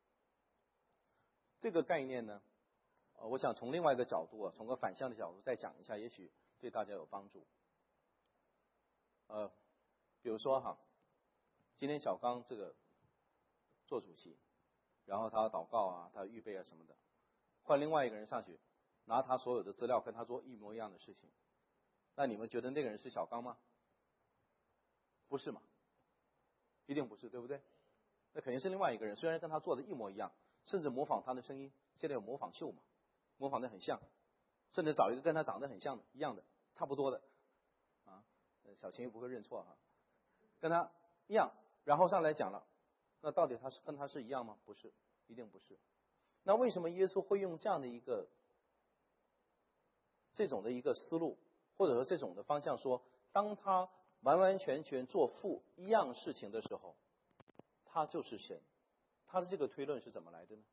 这个概念呢，呃，我想从另外一个角度啊，从个反向的角度再讲一下，也许对大家有帮助。呃，比如说哈，今天小刚这个做主席，然后他要祷告啊，他要预备啊什么的，换另外一个人上去，拿他所有的资料跟他做一模一样的事情，那你们觉得那个人是小刚吗？不是嘛？一定不是，对不对？那肯定是另外一个人，虽然跟他做的一模一样，甚至模仿他的声音，现在有模仿秀嘛，模仿的很像，甚至找一个跟他长得很像的一样的差不多的啊，小秦也不会认错哈，跟他一样，然后上来讲了，那到底他是跟他是一样吗？不是，一定不是。那为什么耶稣会用这样的一个这种的一个思路，或者说这种的方向说，当他完完全全做父一样事情的时候，他就是神？他的这个推论是怎么来的呢？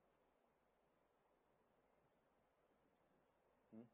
嗯，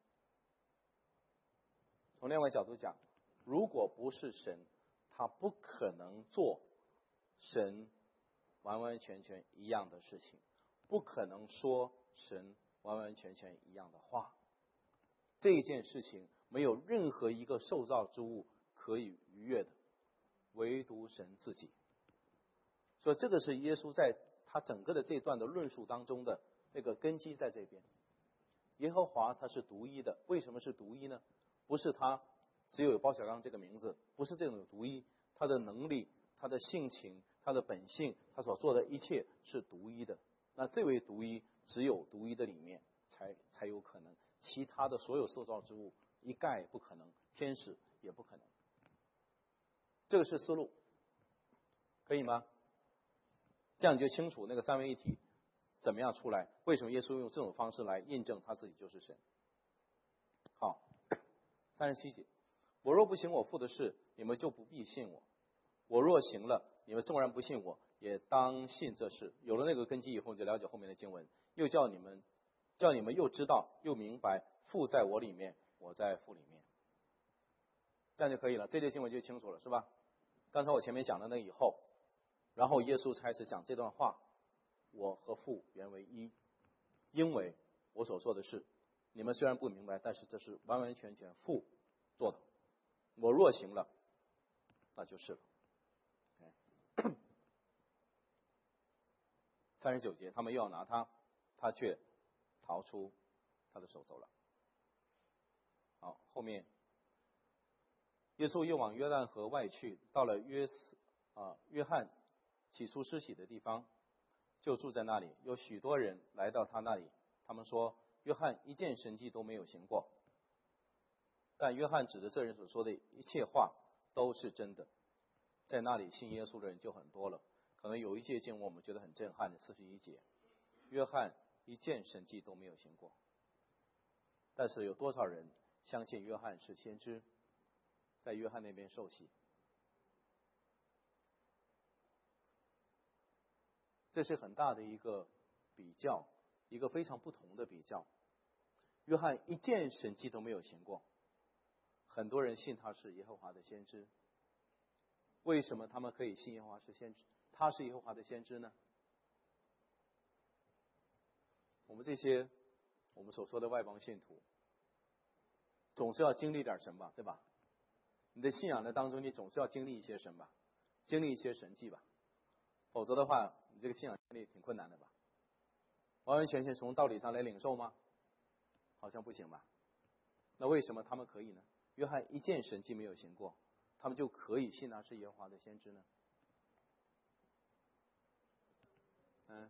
从另外角度讲，如果不是神，他不可能做神完完全全一样的事情，不可能说神完完全全一样的话。这一件事情没有任何一个受造之物可以逾越的，唯独神自己。所以这个是耶稣在他整个的这段的论述当中的那个根基在这边。耶和华他是独一的，为什么是独一呢？不是他只有包小刚这个名字，不是这种独一，他的能力、他的性情、他的本性，他所做的一切是独一的。那这位独一，只有独一的里面才才有可能，其他的所有受造之物一概不可能，天使也不可能。这个是思路，可以吗？这样你就清楚那个三位一体怎么样出来，为什么耶稣用这种方式来印证他自己就是神。好，三十七节，我若不行我父的事，你们就不必信我；我若行了，你们纵然不信我，也当信这事。有了那个根基以后，就了解后面的经文，又叫你们叫你们又知道又明白，父在我里面，我在父里面，这样就可以了。这节经文就清楚了，是吧？刚才我前面讲的那以后，然后耶稣开始讲这段话，我和父原为一，因为我所做的事，你们虽然不明白，但是这是完完全全父做的。我若行了，那就是了。三十九节，他们又要拿他，他却逃出他的手走了。好，后面耶稣又往约旦河外去，到了约斯啊约翰起初施洗的地方，就住在那里。有许多人来到他那里，他们说约翰一件神迹都没有行过，但约翰指着这人所说的一切话都是真的。在那里信耶稣的人就很多了。可能有一节经文我们觉得很震撼的四十一节，约翰一件神迹都没有行过，但是有多少人相信约翰是先知，在约翰那边受洗？这是很大的一个比较，一个非常不同的比较。约翰一件神迹都没有行过，很多人信他是耶和华的先知。为什么他们可以信耶和华是先知？他是耶和华的先知呢？我们这些我们所说的外邦信徒，总是要经历点什么，对吧？你的信仰的当中，你总是要经历一些什么，经历一些神迹吧，否则的话，你这个信仰经历挺困难的吧？完完全全从道理上来领受吗？好像不行吧？那为什么他们可以呢？约翰一件神迹没有行过，他们就可以信他是耶和华的先知呢？嗯，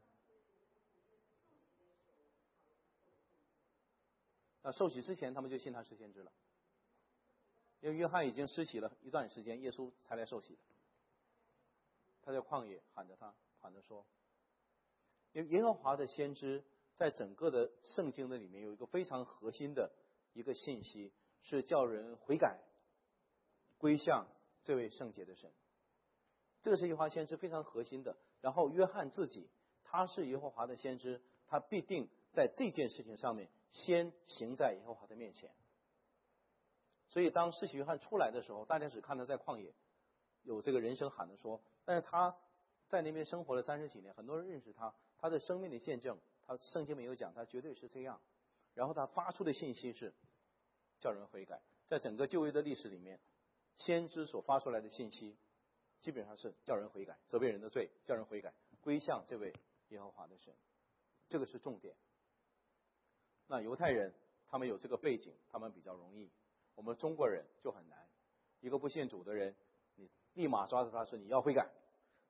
那受洗之前他们就信他是先知了，因为约翰已经施洗了一段时间，耶稣才来受洗的。他在旷野喊着他，喊着说，因为耶和华的先知在整个的圣经的里面有一个非常核心的一个信息，是叫人悔改归向这位圣洁的神。这个是耶和华先知非常核心的。然后约翰自己他是耶和华的先知，他必定在这件事情上面先行在耶和华的面前。所以当施洗约翰出来的时候，大家只看到在旷野有这个人声喊着说，但是他在那边生活了三十几年，很多人认识他，他的生命的见证，他圣经没有讲，他绝对是这样。然后他发出的信息是叫人悔改。在整个旧约的历史里面，先知所发出来的信息基本上是叫人悔改，责备人的罪，叫人悔改，归向这位耶和华的神，这个是重点。那犹太人他们有这个背景，他们比较容易，我们中国人就很难。一个不信主的人，你立马抓着他说你要悔改，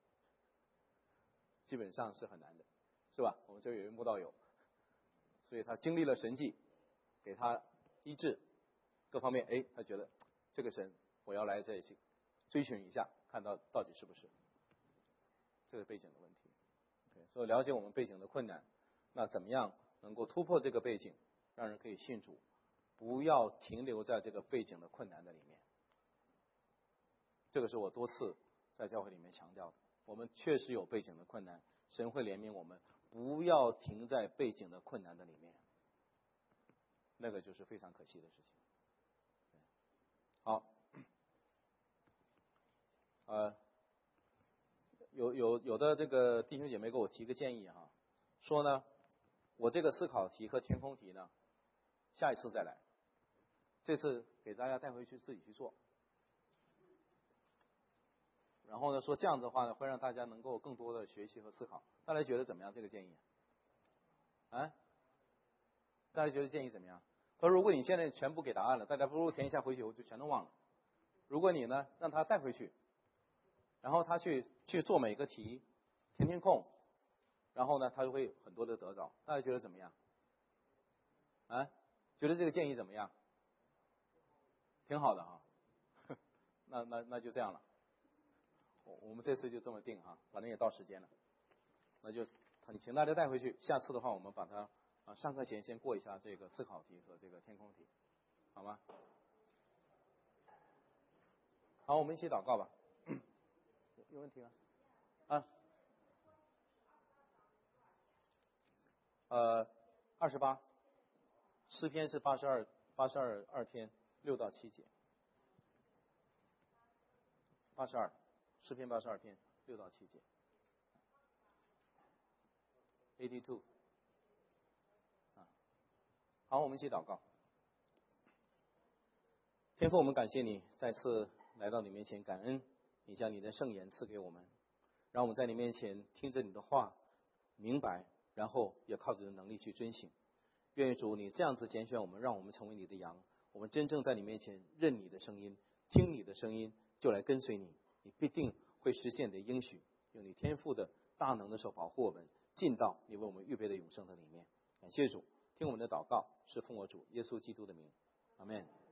基本上是很难的，是吧？我们这有一位慕道友，所以他经历了神迹，给他医治，各方面，哎，他觉得这个神我要来在一起追寻一下，看到到底是不是这个背景的问题。所以了解我们背景的困难，那怎么样能够突破这个背景，让人可以信主，不要停留在这个背景的困难的里面。这个是我多次在教会里面强调的，我们确实有背景的困难，神会怜悯我们，不要停在背景的困难的里面，那个就是非常可惜的事情。好，呃，有有有的这个弟兄姐妹给我提个建议哈，说呢，我这个思考题和填空题呢，下一次再来，这次给大家带回去自己去做。然后呢，说这样子的话呢，会让大家能够更多的学习和思考。大家觉得怎么样？这个建议？啊？大家觉得建议怎么样？他说，如果你现在全部给答案了，大家不如填一下回去以后就全都忘了。 如果你呢让他带回去，然后他去去做每个题，填填空，然后呢他就会很多的得着。大家觉得怎么样？啊，觉得这个建议怎么样？挺好的哈。那那那就这样了，我我们这次就这么定哈，反正也到时间了，那就你请大家带回去。下次的话，我们把它啊上课前先过一下这个思考题和这个填空题，好吗？好，我们一起祷告吧。有问题吗？啊，呃，二十八，诗篇是八十二，八十二二篇六到七节。八十二，诗篇八十二篇六到七节。eighty two。啊，好，我们一起祷告。天父，我们感谢你再次来到你面前，感恩你将你的圣言赐给我们，让我们在你面前听着你的话，明白，然后也靠着你的能力去遵行。愿主你这样子拣选我们，让我们成为你的羊，我们真正在你面前认你的声音，听你的声音，就来跟随你，你必定会实现你的应许，用你天父的大能的手保护我们，进到你为我们预备的永生的里面。感谢主，听我们的祷告，是奉我主耶稣基督的名，阿们。